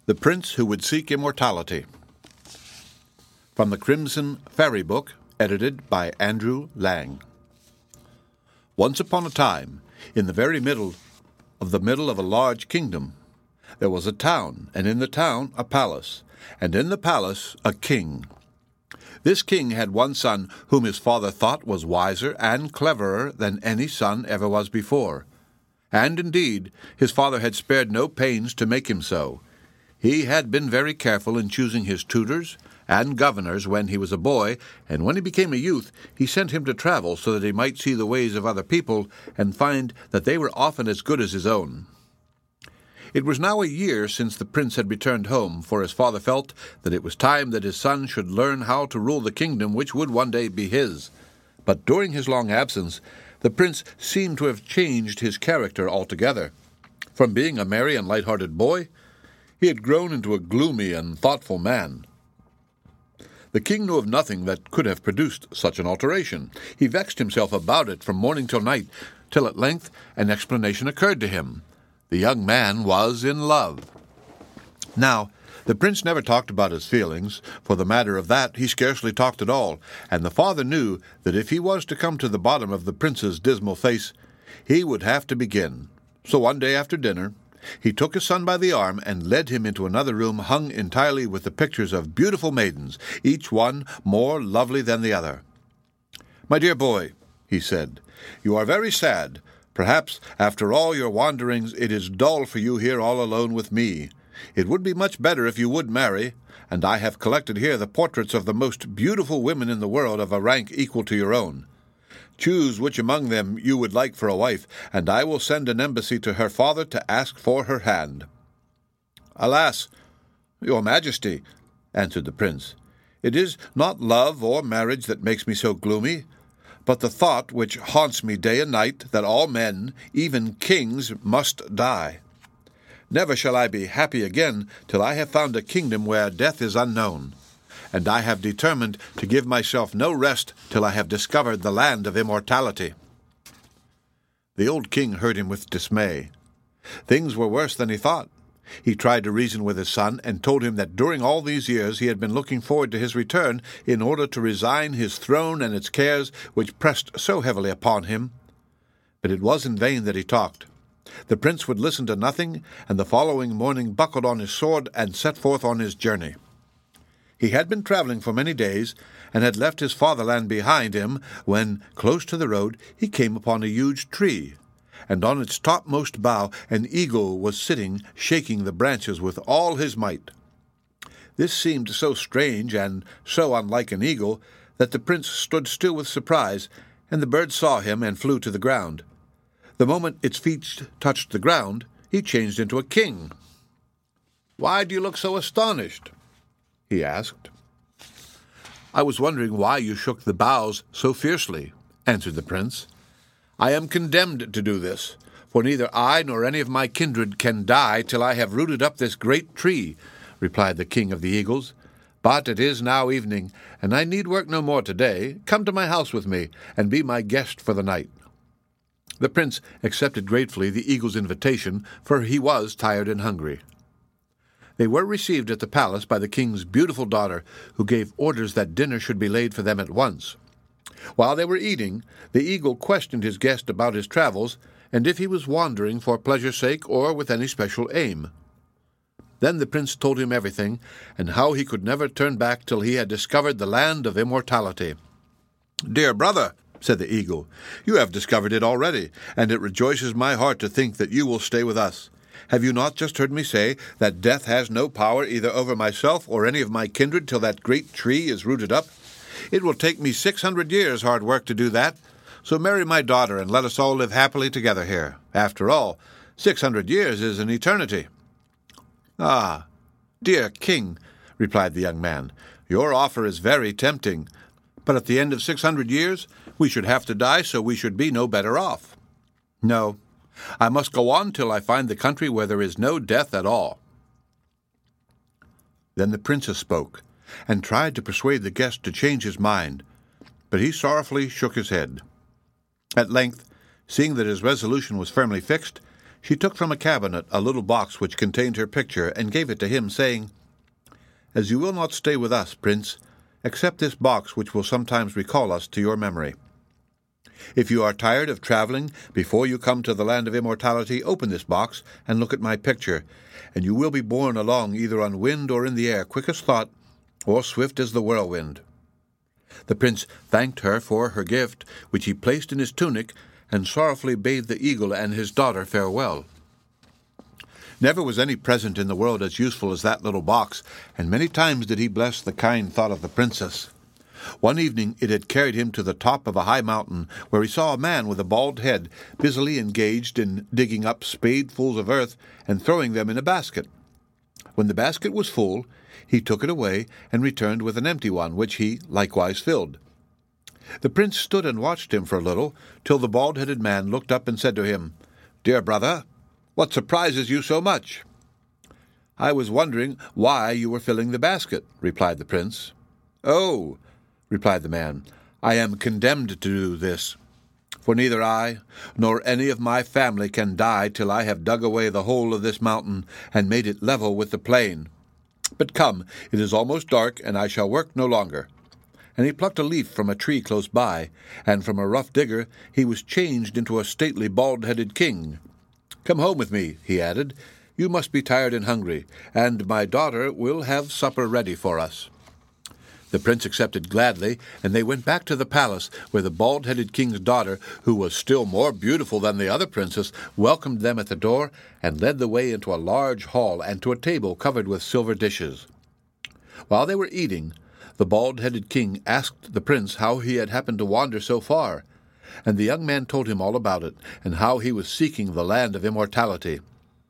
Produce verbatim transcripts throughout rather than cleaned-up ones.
The Prince Who Would Seek Immortality. From the Crimson Fairy Book, edited by Andrew Lang. Once upon a time, in the very middle of the middle of a large kingdom, there was a town, and in the town a palace, and in the palace a king. This king had one son whom his father thought was wiser and cleverer than any son ever was before. And indeed, his father had spared no pains to make him so. He had been very careful in choosing his tutors and governors when he was a boy, and when he became a youth, he sent him to travel so that he might see the ways of other people and find that they were often as good as his own. It was now a year since the prince had returned home, for his father felt that it was time that his son should learn how to rule the kingdom which would one day be his. But during his long absence, the prince seemed to have changed his character altogether. From being a merry and light-hearted boy, he had grown into a gloomy and thoughtful man. The king knew of nothing that could have produced such an alteration. He vexed himself about it from morning till night, till at length an explanation occurred to him. The young man was in love. Now, the prince never talked about his feelings. For the matter of that, he scarcely talked at all, and the father knew that if he was to come to the bottom of the prince's dismal face, he would have to begin. So one day after dinner, he took his son by the arm and led him into another room hung entirely with the pictures of beautiful maidens, each one more lovely than the other. "My dear boy," he said, "you are very sad. Perhaps, after all your wanderings, it is dull for you here all alone with me. It would be much better if you would marry, and I have collected here the portraits of the most beautiful women in the world of a rank equal to your own. Choose which among them you would like for a wife, and I will send an embassy to her father to ask for her hand." "Alas, your majesty," answered the prince, "it is not love or marriage that makes me so gloomy, but the thought which haunts me day and night that all men, even kings, must die. Never shall I be happy again till I have found a kingdom where death is unknown. And I have determined to give myself no rest till I have discovered the land of immortality." The old king heard him with dismay. Things were worse than he thought. He tried to reason with his son, and told him that during all these years he had been looking forward to his return in order to resign his throne and its cares which pressed so heavily upon him. But it was in vain that he talked. The prince would listen to nothing, and the following morning buckled on his sword and set forth on his journey. He had been traveling for many days, and had left his fatherland behind him, when, close to the road, he came upon a huge tree, and on its topmost bough an eagle was sitting, shaking the branches with all his might. This seemed so strange and so unlike an eagle that the prince stood still with surprise, and the bird saw him and flew to the ground. The moment its feet touched the ground, he changed into a king. "Why do you look so astonished?" he asked. "I was wondering why you shook the boughs so fiercely," answered the prince. "I am condemned to do this, for neither I nor any of my kindred can die till I have rooted up this great tree," replied the king of the eagles. "But it is now evening, and I need work no more today. Come to my house with me, and be my guest for the night." The prince accepted gratefully the eagle's invitation, for he was tired and hungry. They were received at the palace by the king's beautiful daughter, who gave orders that dinner should be laid for them at once. While they were eating, the eagle questioned his guest about his travels, and if he was wandering for pleasure's sake or with any special aim. Then the prince told him everything, and how he could never turn back till he had discovered the land of immortality. "Dear brother," said the eagle, "you have discovered it already, and it rejoices my heart to think that you will stay with us. Have you not just heard me say that death has no power either over myself or any of my kindred till that great tree is rooted up? It will take me six hundred years' hard work to do that. So marry my daughter, and let us all live happily together here. After all, six hundred years is an eternity." "Ah, dear king," replied the young man, "your offer is very tempting. But at the end of six hundred years, we should have to die, so we should be no better off. No, I must go on till I find the country where there is no death at all." Then the princess spoke, and tried to persuade the guest to change his mind, but he sorrowfully shook his head. At length, seeing that his resolution was firmly fixed, She took from a cabinet a little box which contained her picture and gave it to him, saying, "As you will not stay with us, Prince, accept this box which will sometimes recall us to your memory. If you are tired of traveling before you come to the land of immortality, open this box and look at my picture, and you will be borne along either on wind or in the air, quick as thought, or swift as the whirlwind." The prince thanked her for her gift, which he placed in his tunic, and sorrowfully bade the eagle and his daughter farewell. Never was any present in the world as useful as that little box, and many times did he bless the kind thought of the princess. One evening it had carried him to the top of a high mountain, where he saw a man with a bald head busily engaged in digging up spadefuls of earth and throwing them in a basket. When the basket was full, he took it away and returned with an empty one, which he likewise filled. The prince stood and watched him for a little, till the bald-headed man looked up and said to him, "Dear brother, what surprises you so much?" "I was wondering why you were filling the basket," replied the prince. "Oh," replied the man, "I am condemned to do this, for neither I nor any of my family can die till I have dug away the whole of this mountain and made it level with the plain. But come, it is almost dark, and I shall work no longer." And he plucked a leaf from a tree close by, and from a rough digger he was changed into a stately bald-headed king. "Come home with me," he added. "You must be tired and hungry, and my daughter will have supper ready for us." The prince accepted gladly, and they went back to the palace, where the bald-headed king's daughter, who was still more beautiful than the other princess, welcomed them at the door and led the way into a large hall and to a table covered with silver dishes. While they were eating, the bald-headed king asked the prince how he had happened to wander so far, and the young man told him all about it, and how he was seeking the land of immortality.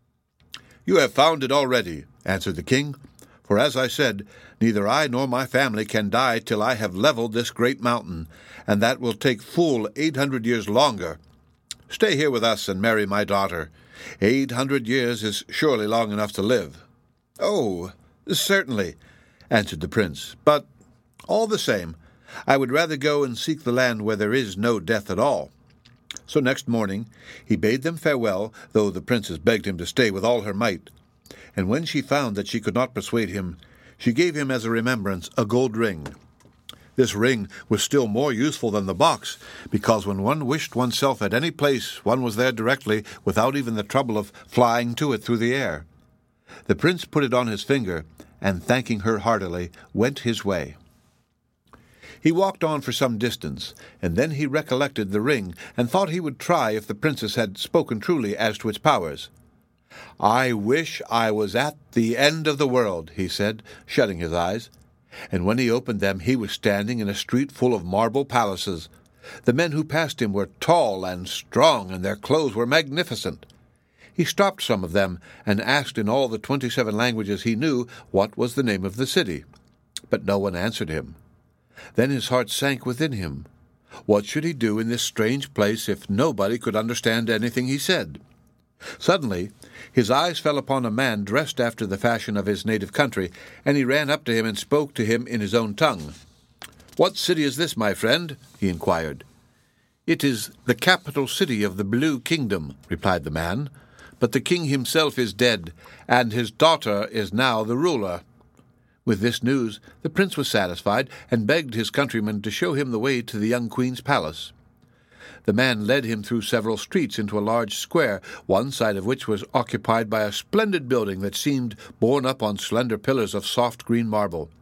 "You have found it already," answered the king, "for as I said, neither I nor my family can die till I have leveled this great mountain, and that will take full eight hundred years longer. Stay here with us and marry my daughter. Eight hundred years is surely long enough to live." "Oh, certainly," answered the prince, "but all the same, I would rather go and seek the land where there is no death at all." So next morning he bade them farewell, though the princess begged him to stay with all her might. And when she found that she could not persuade him, she gave him as a remembrance a gold ring. This ring was still more useful than the box, because when one wished oneself at any place, one was there directly, without even the trouble of flying to it through the air. The prince put it on his finger, and thanking her heartily, went his way. He walked on for some distance, and then he recollected the ring, and thought he would try if the princess had spoken truly as to its powers. "I wish I was at the end of the world," he said, shutting his eyes. And when he opened them, he was standing in a street full of marble palaces. The men who passed him were tall and strong, and their clothes were magnificent. He stopped some of them, and asked in all the twenty-seven languages he knew what was the name of the city. But no one answered him. Then his heart sank within him. What should he do in this strange place if nobody could understand anything he said? Suddenly his eyes fell upon a man dressed after the fashion of his native country, and he ran up to him and spoke to him in his own tongue. "What city is this, my friend?" he inquired. "It is the capital city of the Blue Kingdom," replied the man, "but the king himself is dead, and his daughter is now the ruler." With this news the prince was satisfied, and begged his countryman to show him the way to the young queen's palace. The man led him through several streets into a large square, one side of which was occupied by a splendid building that seemed borne up on slender pillars of soft green marble.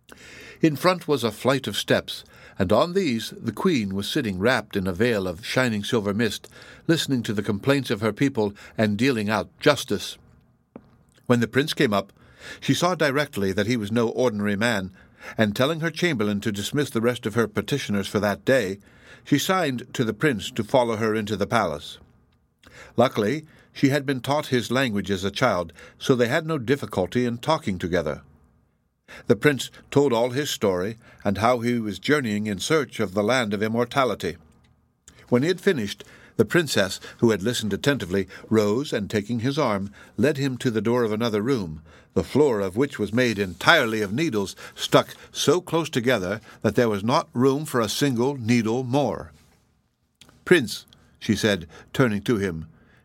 In front was a flight of steps, and on these the queen was sitting wrapped in a veil of shining silver mist, listening to the complaints of her people and dealing out justice. When the prince came up, she saw directly that he was no ordinary man, and telling her chamberlain to dismiss the rest of her petitioners for that day, she signed to the prince to follow her into the palace. Luckily, she had been taught his language as a child, so they had no difficulty in talking together. The prince told all his story, and how he was journeying in search of the land of immortality. When he had finished, the princess, who had listened attentively, rose, and taking his arm, led him to the door of another room, the floor of which was made entirely of needles, stuck so close together that there was not room for a single needle more. "Prince," she said, turning to him,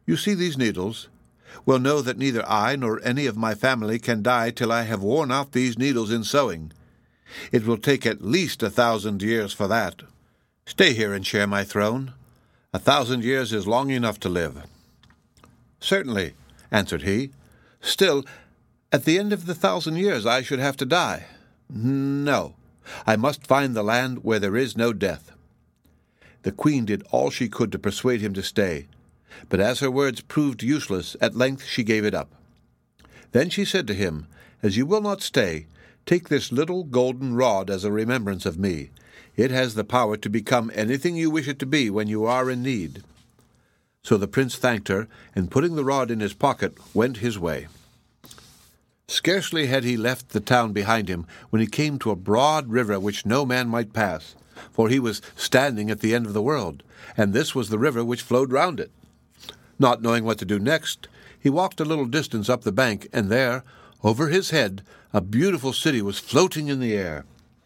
You see these needles? Well, know that neither I nor any of my family can die till I have worn out these needles in sewing. It will take at least a thousand years for that. Stay here and share my throne. A thousand years is long enough to live." "Certainly," answered he. "Still, at the end of the thousand years I should have to die. No, I must find the land where there is no death." The queen did all she could to persuade him to stay, but as her words proved useless, at length she gave it up. Then she said to him, "As you will not stay, take this little golden rod as a remembrance of me. It has the power to become anything you wish it to be when you are in need." So the prince thanked her, and putting the rod in his pocket, went his way. Scarcely had he left the town behind him when he came to a broad river which no man might pass, for he was standing at the end of the world, and this was the river which flowed round it. Not knowing what to do next, he walked a little distance up the bank, and there, over his head, a beautiful city was floating in the air.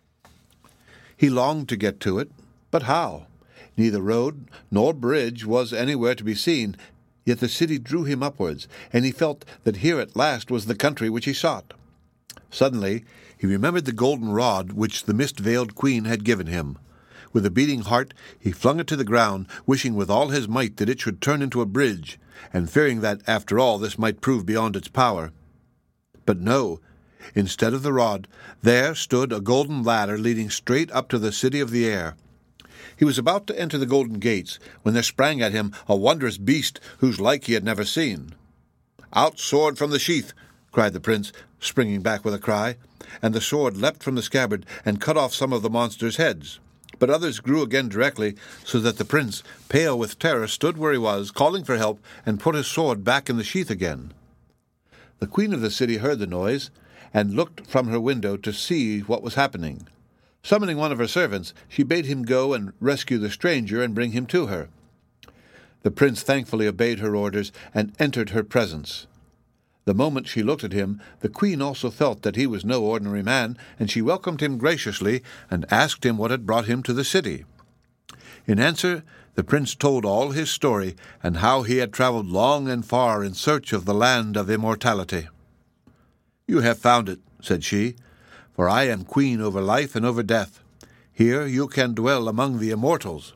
He longed to get to it, but how? Neither road nor bridge was anywhere to be seen, yet the city drew him upwards, and he felt that here at last was the country which he sought. Suddenly he remembered the golden rod which the mist-veiled queen had given him. With a beating heart he flung it to the ground, wishing with all his might that it should turn into a bridge, and fearing that, after all, this might prove beyond its power. But no, instead of the rod, there stood a golden ladder leading straight up to the city of the air. He was about to enter the golden gates, when there sprang at him a wondrous beast whose like he had never seen. "Out sword from the sheath!" cried the prince, springing back with a cry, and the sword leapt from the scabbard and cut off some of the monster's heads. But others grew again directly, so that the prince, pale with terror, stood where he was, calling for help, and put his sword back in the sheath again. The queen of the city heard the noise, and looked from her window to see what was happening. Summoning one of her servants, she bade him go and rescue the stranger and bring him to her. The prince thankfully obeyed her orders and entered her presence. The moment she looked at him, the queen also felt that he was no ordinary man, and she welcomed him graciously and asked him what had brought him to the city. In answer, the prince told all his story, and how he had travelled long and far in search of the land of immortality. "You have found it," said she, "for I am queen over life and over death. Here you can dwell among the immortals."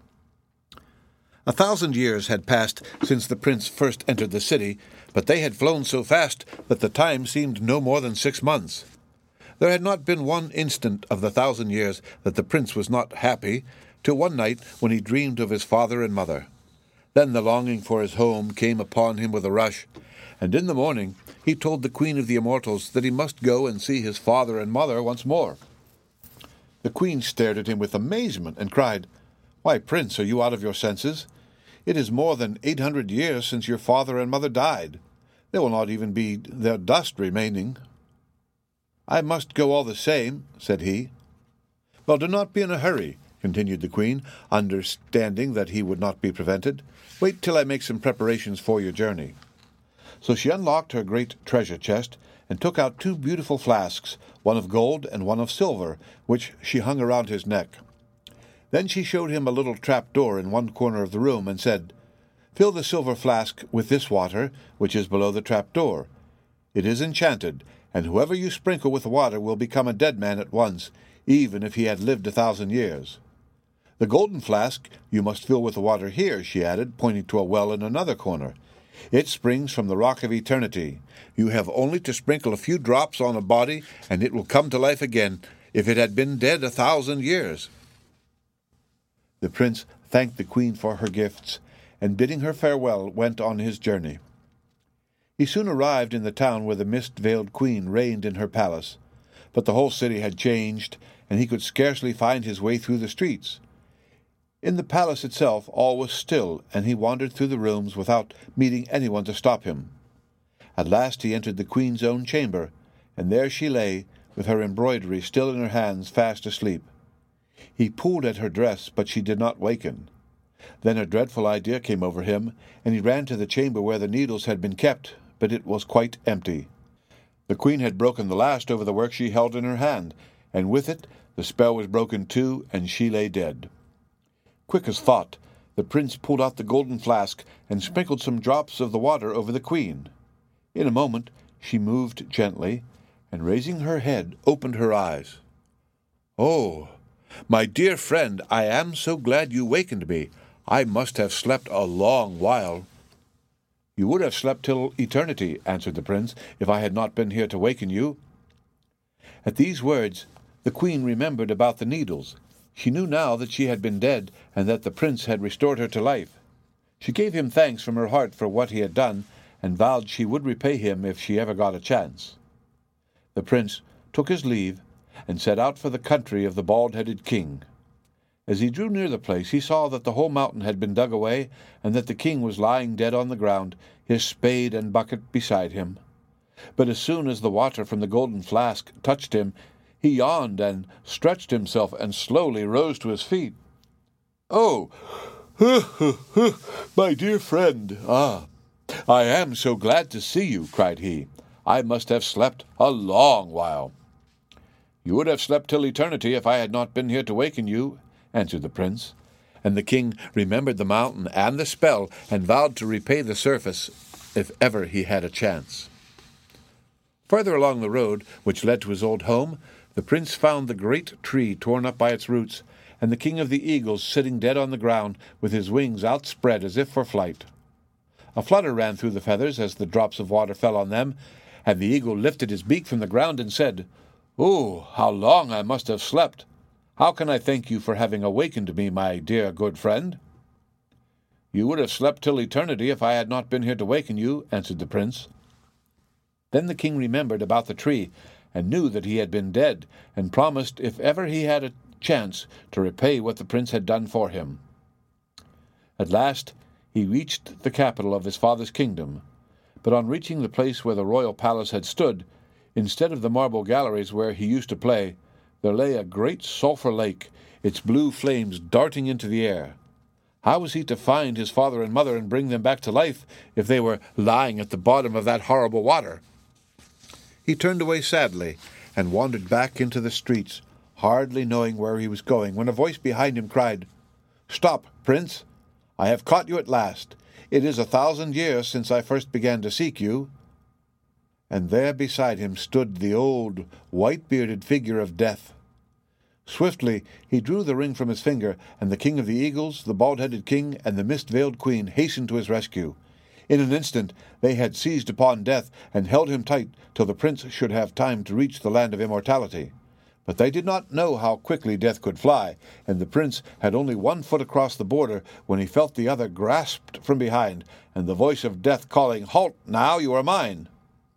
A thousand years had passed since the prince first entered the city, but they had flown so fast that the time seemed no more than six months. There had not been one instant of the thousand years that the prince was not happy, till one night when he dreamed of his father and mother. Then the longing for his home came upon him with a rush, and in the morning he told the queen of the immortals that he must go and see his father and mother once more. The queen stared at him with amazement and cried, "Why, prince, are you out of your senses? It is more than eight hundred years since your father and mother died. There will not even be their dust remaining." "I must go all the same," said he. "Well, do not be in a hurry," continued the queen, understanding that he would not be prevented. "Wait till I make some preparations for your journey." So she unlocked her great treasure chest, and took out two beautiful flasks, one of gold and one of silver, which she hung around his neck. Then she showed him a little trap-door in one corner of the room, and said, "Fill the silver flask with this water, which is below the trap-door. It is enchanted, and whoever you sprinkle with the water will become a dead man at once, even if he had lived a thousand years. The golden flask you must fill with the water here," she added, pointing to a well in another corner. "It springs from the rock of eternity. You have only to sprinkle a few drops on a body, and it will come to life again, if it had been dead a thousand years." The prince thanked the queen for her gifts, and bidding her farewell, went on his journey. He soon arrived in the town where the mist-veiled queen reigned in her palace, but the whole city had changed, and he could scarcely find his way through the streets. In the palace itself all was still, and he wandered through the rooms without meeting anyone to stop him. At last he entered the queen's own chamber, and there she lay, with her embroidery still in her hands, fast asleep. He pulled at her dress, but she did not waken. Then a dreadful idea came over him, and he ran to the chamber where the needles had been kept, but it was quite empty. The queen had broken the last over the work she held in her hand, and with it the spell was broken too, and she lay dead. Quick as thought, The prince pulled out the golden flask and sprinkled some drops of the water over the queen. In a moment she moved gently, and raising her head, opened her eyes. "Oh, my dear friend, I am so glad you wakened me. I must have slept a long while." "You would have slept till eternity," answered the prince, "if I had not been here to waken you." At these words the queen remembered about the needles. She knew now that she had been dead, and that the prince had restored her to life. She gave him thanks from her heart for what he had done, and vowed she would repay him if she ever got a chance. The prince took his leave, and set out for the country of the bald-headed king. As he drew near the place, he saw that the whole mountain had been dug away, and that the king was lying dead on the ground, his spade and bucket beside him. But as soon as the water from the golden flask touched him, he yawned and stretched himself and slowly rose to his feet. "Oh, my dear friend, ah, I am so glad to see you," cried he. "I must have slept a long while." "You would have slept till eternity if I had not been here to waken you," answered the prince. And the king remembered the mountain and the spell, and vowed to repay the surface if ever he had a chance. Further along the road which led to his old home, the prince found the great tree torn up by its roots, and the king of the eagles sitting dead on the ground, with his wings outspread as if for flight. A flutter ran through the feathers as the drops of water fell on them, and the eagle lifted his beak from the ground and said, "Oh, how long I must have slept! How can I thank you for having awakened me, my dear good friend?" "You would have slept till eternity if I had not been here to waken you," answered the prince. Then the king remembered about the tree, and knew that he had been dead, and promised, if ever he had a chance, to repay what the prince had done for him. At last he reached the capital of his father's kingdom, but on reaching the place where the royal palace had stood, instead of the marble galleries where he used to play, there lay a great sulphur lake, its blue flames darting into the air. How was he to find his father and mother and bring them back to life if they were lying at the bottom of that horrible water? He turned away sadly and wandered back into the streets, hardly knowing where he was going, when a voice behind him cried, "Stop, prince! I have caught you at last. It is a thousand years since I first began to seek you." And there beside him stood the old, white-bearded figure of Death. Swiftly he drew the ring from his finger, and the king of the eagles, the bald-headed king, and the mist-veiled queen hastened to his rescue. In an instant they had seized upon Death and held him tight till the prince should have time to reach the land of immortality. But they did not know how quickly Death could fly, and the prince had only one foot across the border when he felt the other grasped from behind, and the voice of Death calling, "Halt now, you are mine!"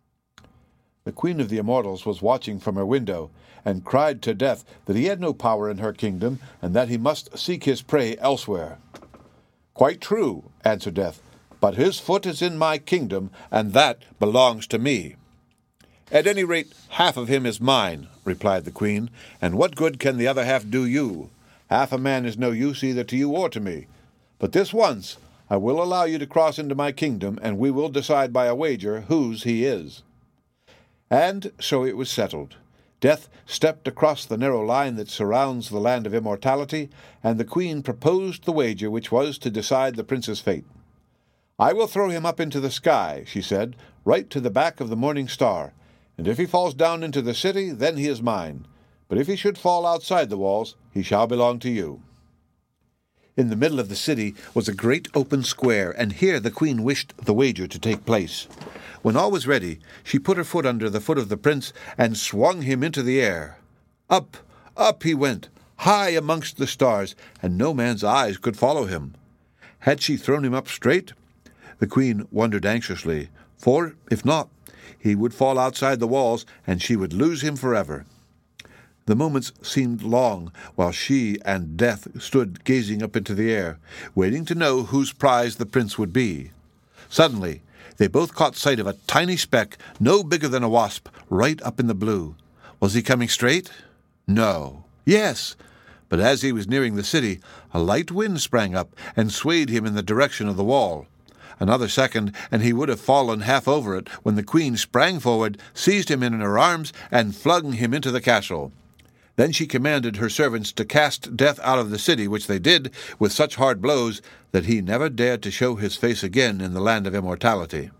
The queen of the immortals was watching from her window, and cried to Death that he had no power in her kingdom, and that he must seek his prey elsewhere. "Quite true," answered Death, "but his foot is in my kingdom, and that belongs to me." "At any rate, half of him is mine," replied the queen, "and what good can the other half do you? Half a man is no use either to you or to me. But this once I will allow you to cross into my kingdom, and we will decide by a wager whose he is." And so it was settled. Death stepped across the narrow line that surrounds the land of immortality, and the queen proposed the wager which was to decide the prince's fate. "I will throw him up into the sky," she said, "right to the back of the morning star, and if he falls down into the city, then he is mine. But if he should fall outside the walls, he shall belong to you." In the middle of the city was a great open square, and here the queen wished the wager to take place. When all was ready, she put her foot under the foot of the prince and swung him into the air. Up, up he went, high amongst the stars, and no man's eyes could follow him. Had she thrown him up straight? The queen wondered anxiously, for, if not, he would fall outside the walls, and she would lose him forever. The moments seemed long, while she and Death stood gazing up into the air, waiting to know whose prize the prince would be. Suddenly, they both caught sight of a tiny speck, no bigger than a wasp, right up in the blue. Was he coming straight? No. Yes. But as he was nearing the city, a light wind sprang up and swayed him in the direction of the wall. Another second, and he would have fallen half over it, when the queen sprang forward, seized him in her arms, and flung him into the castle. Then she commanded her servants to cast Death out of the city, which they did with such hard blows that he never dared to show his face again in the land of immortality.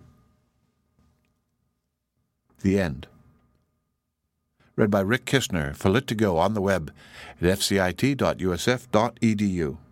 The End. Read by Rick Kistner for Lit to Go on the web at f c i t dot u s f dot e d u.